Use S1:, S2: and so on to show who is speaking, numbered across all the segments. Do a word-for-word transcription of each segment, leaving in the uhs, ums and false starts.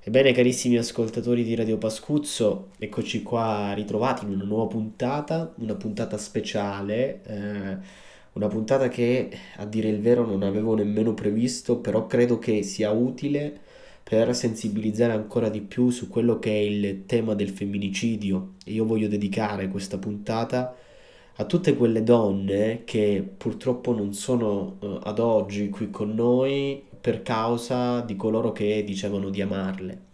S1: Ebbene, carissimi ascoltatori di Radio Pascuzzo, eccoci qua ritrovati in una nuova puntata, una puntata speciale, eh, una puntata che a dire il vero non avevo nemmeno previsto, però credo che sia utile per sensibilizzare ancora di più su quello che è il tema del femminicidio. E io voglio dedicare questa puntata a tutte quelle donne che purtroppo non sono eh, ad oggi qui con noi per causa di coloro che dicevano di amarle.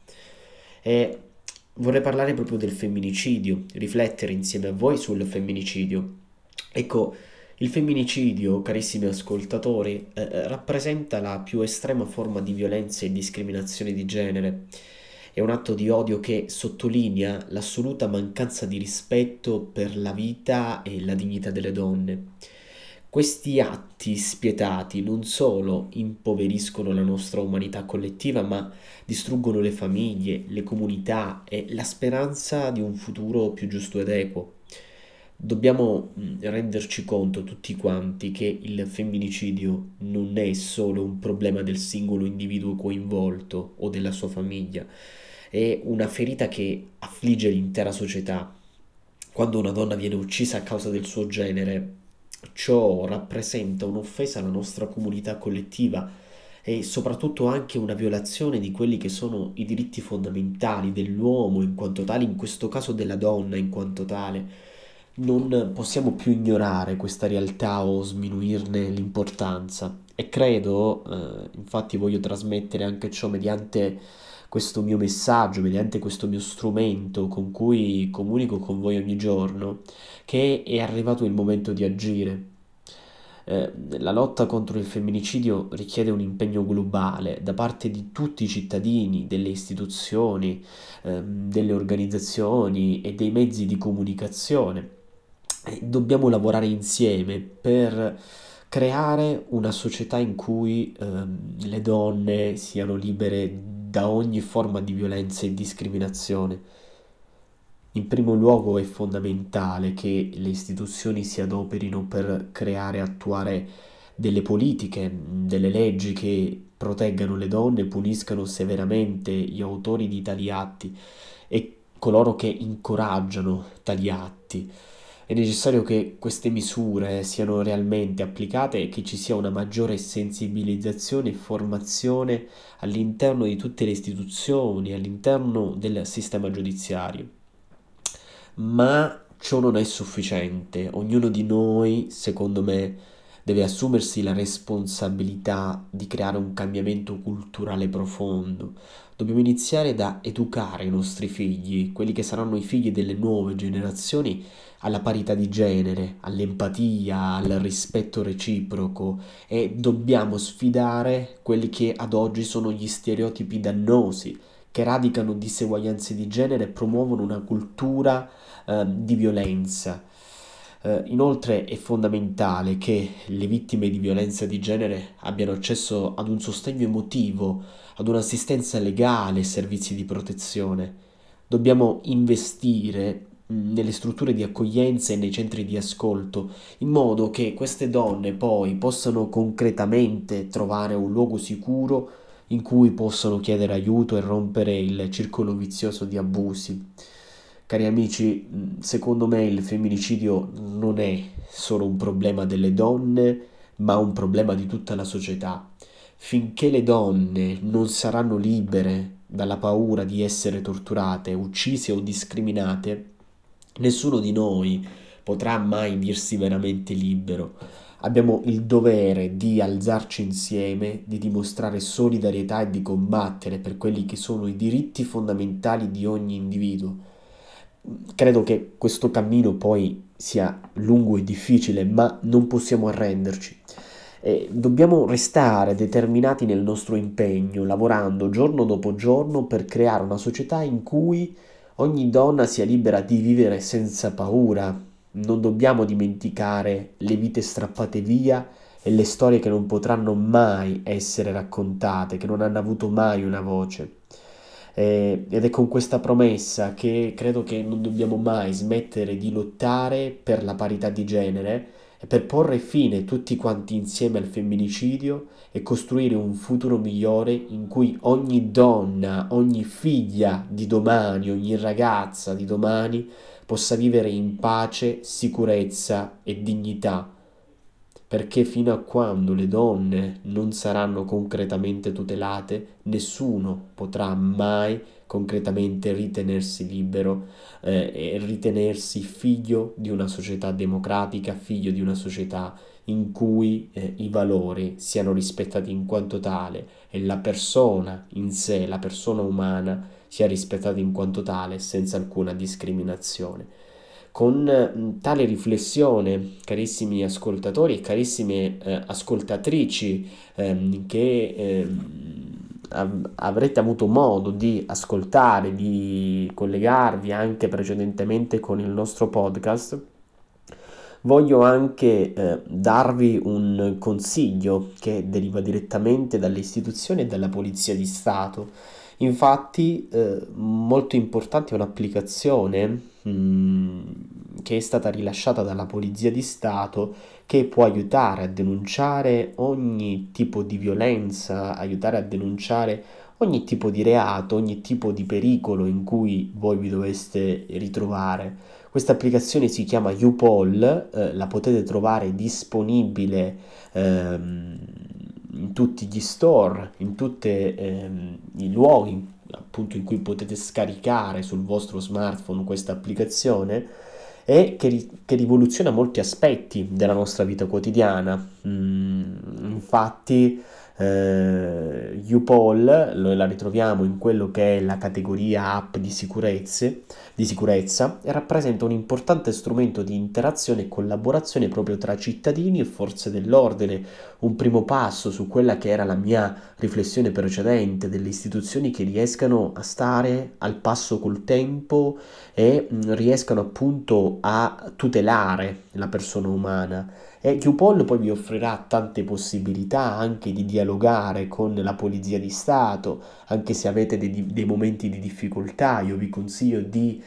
S1: E vorrei parlare proprio del femminicidio, riflettere insieme a voi sul femminicidio. Ecco, il femminicidio, carissimi ascoltatori, eh, eh, rappresenta la più estrema forma di violenza e discriminazione di genere. È un atto di odio che sottolinea l'assoluta mancanza di rispetto per la vita e la dignità delle donne. Questi atti spietati non solo impoveriscono la nostra umanità collettiva, ma distruggono le famiglie, le comunità e la speranza di un futuro più giusto ed equo. Dobbiamo mh, renderci conto tutti quanti che il femminicidio non è solo un problema del singolo individuo coinvolto o della sua famiglia, è una ferita che affligge l'intera società. Quando una donna viene uccisa a causa del suo genere, ciò rappresenta un'offesa alla nostra comunità collettiva e soprattutto anche una violazione di quelli che sono i diritti fondamentali dell'uomo in quanto tale, in questo caso della donna in quanto tale. Non possiamo più ignorare questa realtà o sminuirne l'importanza e credo, eh, infatti voglio trasmettere anche ciò mediante questo mio messaggio, mediante questo mio strumento con cui comunico con voi ogni giorno, che è arrivato il momento di agire. Eh, la lotta contro il femminicidio richiede un impegno globale da parte di tutti i cittadini, delle istituzioni, ehm, delle organizzazioni e dei mezzi di comunicazione. E dobbiamo lavorare insieme per creare una società in cui ehm, le donne siano libere da ogni forma di violenza e discriminazione. In primo luogo è fondamentale che le istituzioni si adoperino per creare e attuare delle politiche, delle leggi che proteggano le donne, puniscano severamente gli autori di tali atti e coloro che incoraggiano tali atti. È necessario che queste misure siano realmente applicate e che ci sia una maggiore sensibilizzazione e formazione all'interno di tutte le istituzioni, all'interno del sistema giudiziario. Ma ciò non è sufficiente. Ognuno di noi, secondo me, deve assumersi la responsabilità di creare un cambiamento culturale profondo. Dobbiamo iniziare da educare i nostri figli, quelli che saranno i figli delle nuove generazioni, alla parità di genere, all'empatia, al rispetto reciproco e dobbiamo sfidare quelli che ad oggi sono gli stereotipi dannosi che radicano diseguaglianze di genere e promuovono una cultura eh, di violenza. Eh, inoltre è fondamentale che le vittime di violenza di genere abbiano accesso ad un sostegno emotivo, ad un'assistenza legale e servizi di protezione. Dobbiamo investire mh, nelle strutture di accoglienza e nei centri di ascolto, in modo che queste donne poi possano concretamente trovare un luogo sicuro in cui possono chiedere aiuto e rompere il circolo vizioso di abusi. Cari amici, secondo me il femminicidio non è solo un problema delle donne, ma un problema di tutta la società. Finché le donne non saranno libere dalla paura di essere torturate, uccise o discriminate, nessuno di noi potrà mai dirsi veramente libero. Abbiamo il dovere di alzarci insieme, di dimostrare solidarietà e di combattere per quelli che sono i diritti fondamentali di ogni individuo. Credo che questo cammino poi sia lungo e difficile, ma non possiamo arrenderci. E dobbiamo restare determinati nel nostro impegno, lavorando giorno dopo giorno per creare una società in cui ogni donna sia libera di vivere senza paura. Non dobbiamo dimenticare le vite strappate via e le storie che non potranno mai essere raccontate, che non hanno avuto mai una voce. Eh, ed è con questa promessa che credo che non dobbiamo mai smettere di lottare per la parità di genere per porre fine tutti quanti insieme al femminicidio e costruire un futuro migliore in cui ogni donna, ogni figlia di domani, ogni ragazza di domani possa vivere in pace, sicurezza e dignità, perché fino a quando le donne non saranno concretamente tutelate, nessuno potrà mai concretamente ritenersi libero eh, e ritenersi figlio di una società democratica, figlio di una società in cui eh, i valori siano rispettati in quanto tale e la persona in sé, la persona umana, sia rispettata in quanto tale senza alcuna discriminazione. Con mh, tale riflessione, carissimi ascoltatori e carissime eh, ascoltatrici, ehm, che ehm, av- avrete avuto modo di ascoltare, di collegarvi anche precedentemente con il nostro podcast, voglio anche eh, darvi un consiglio che deriva direttamente dalle istituzioni e dalla Polizia di Stato. Infatti, eh, molto importante è un'applicazione mh, che è stata rilasciata dalla Polizia di Stato che può aiutare a denunciare ogni tipo di violenza, aiutare a denunciare ogni tipo di reato, ogni tipo di pericolo in cui voi vi doveste ritrovare. Questa applicazione si chiama YouPol, eh, la potete trovare disponibile ehm, in tutti gli store, in tutti i luoghi appunto in cui potete scaricare sul vostro smartphone questa applicazione e che, ri- che rivoluziona molti aspetti della nostra vita quotidiana. Mm, infatti, eh, YouPol lo- la ritroviamo in quello che è la categoria app di sicurezze, di sicurezza e rappresenta un importante strumento di interazione e collaborazione proprio tra cittadini e forze dell'ordine, un primo passo su quella che era la mia riflessione precedente delle istituzioni che riescano a stare al passo col tempo e mh, riescano appunto a tutelare la persona umana. E YouPol poi vi offrirà tante possibilità anche di dialogare con la Polizia di Stato, anche se avete dei, dei momenti di difficoltà, io vi consiglio di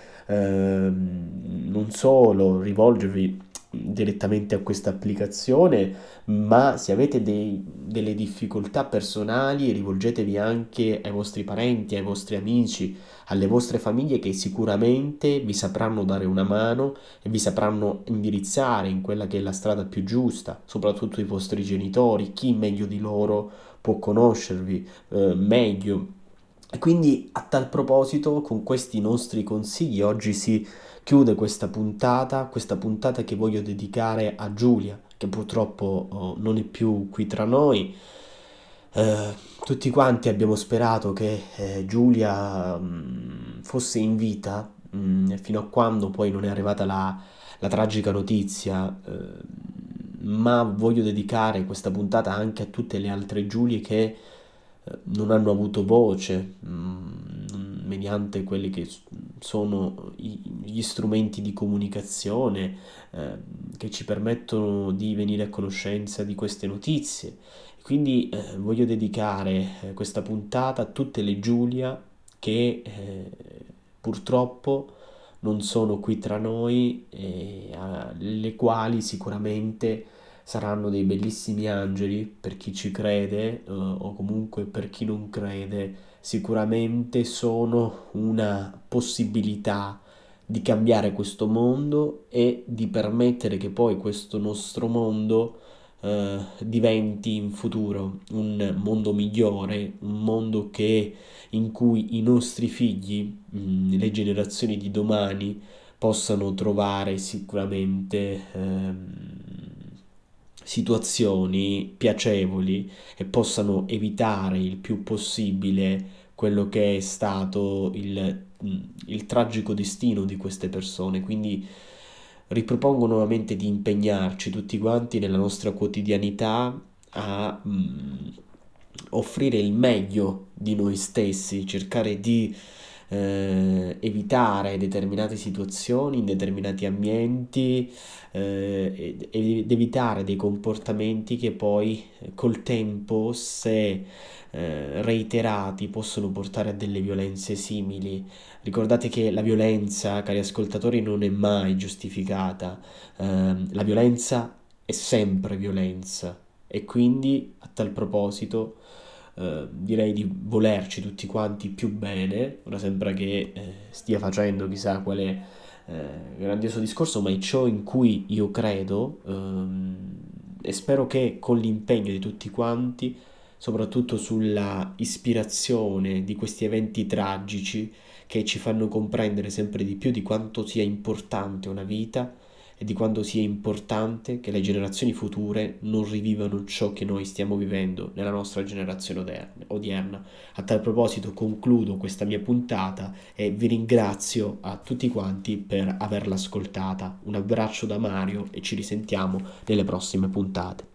S1: ehm, non solo rivolgervi direttamente a questa applicazione, ma se avete dei- delle difficoltà personali, rivolgetevi anche ai vostri parenti, ai vostri amici, alle vostre famiglie che sicuramente vi sapranno dare una mano e vi sapranno indirizzare in quella che è la strada più giusta, soprattutto i vostri genitori, chi meglio di loro può conoscervi eh, meglio. E quindi a tal proposito, con questi nostri consigli, oggi si chiude questa puntata, questa puntata che voglio dedicare a Giulia, che purtroppo oh, non è più qui tra noi. Eh, tutti quanti abbiamo sperato che eh, Giulia mh, fosse in vita, mh, fino a quando poi non è arrivata la, la tragica notizia, eh, ma voglio dedicare questa puntata anche a tutte le altre Giulie che eh, non hanno avuto voce, mh, mediante quelli che s- sono i- gli strumenti di comunicazione eh, che ci permettono di venire a conoscenza di queste notizie. Quindi eh, voglio dedicare eh, questa puntata a tutte le Giulia che eh, purtroppo non sono qui tra noi e alle quali sicuramente saranno dei bellissimi angeli per chi ci crede eh, o comunque per chi non crede, sicuramente sono una possibilità di cambiare questo mondo e di permettere che poi questo nostro mondo eh, diventi in futuro un mondo migliore, un mondo che, in cui i nostri figli, mh, le generazioni di domani, possano trovare sicuramente ehm, situazioni piacevoli e possano evitare il più possibile quello che è stato il, il tragico destino di queste persone. Quindi ripropongo nuovamente di impegnarci tutti quanti nella nostra quotidianità a mm, offrire il meglio di noi stessi, cercare di eh, evitare determinate situazioni in determinati ambienti eh, ed, ed evitare dei comportamenti che poi eh, col tempo, se eh, reiterati, possono portare a delle violenze simili. Ricordate che la violenza, cari ascoltatori, non è mai giustificata. Ehm, la violenza è sempre violenza e quindi a tal proposito eh, direi di volerci tutti quanti più bene. Ora sembra che eh, stia facendo chissà quale eh, grandioso discorso, ma è ciò in cui io credo, ehm, e spero che con l'impegno di tutti quanti, soprattutto sulla ispirazione di questi eventi tragici che ci fanno comprendere sempre di più di quanto sia importante una vita e di quanto sia importante che le generazioni future non rivivano ciò che noi stiamo vivendo nella nostra generazione oderne- odierna. A tal proposito concludo questa mia puntata e vi ringrazio a tutti quanti per averla ascoltata. Un abbraccio da Mario e ci risentiamo nelle prossime puntate.